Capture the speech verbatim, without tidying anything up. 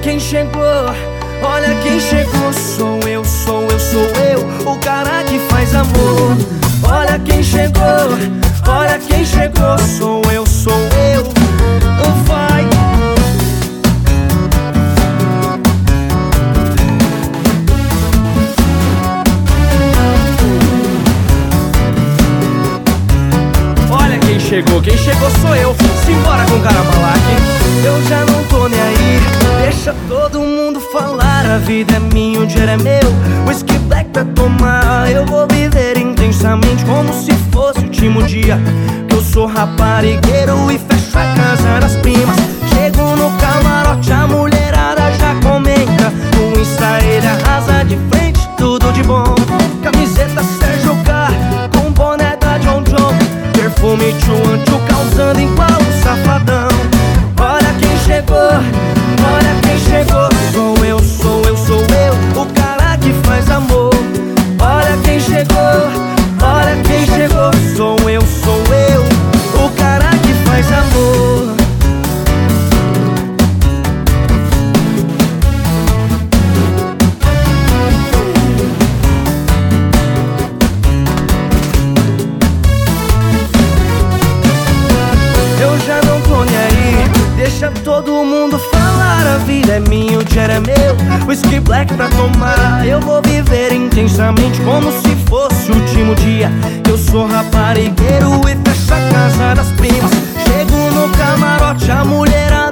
quem chegou, olha quem chegou. Sou eu, sou eu, sou eu, o cara que faz amor. Olha quem chegou, olha quem chegou. Sou eu, sou eu, vai. Olha quem chegou, quem chegou sou eu. Simbora com Caramalaque. Eu já não tô nem aí, deixa todo mundo falar. A vida é minha, o dinheiro é meu. Whisky black pra tomar. Eu vou viver intensamente como se fosse o último dia. Que eu sou raparigueiro e fecho a casa das primas. Chego no camarote, a mulherada já comenta. No Insta ele arrasa de frente, tudo de bom. Camiseta Sérgio K, com boné da John John. Perfume Chuan Chu, causando igual um safadão. Olha quem chegou, olha quem chegou. Sou eu, sou eu, sou eu, o cara que faz amor. Olha quem chegou, olha quem chegou. Sou eu, sou eu, o cara que faz amor. Eu já não tô nem aí, deixa todo mundo falar. A vida é minha, o dinheiro é meu. Whisky black pra tomar. Eu vou viver intensamente como se fosse o último dia. Eu sou raparigueiro e fecho a casa das primas. Chego no camarote, a mulher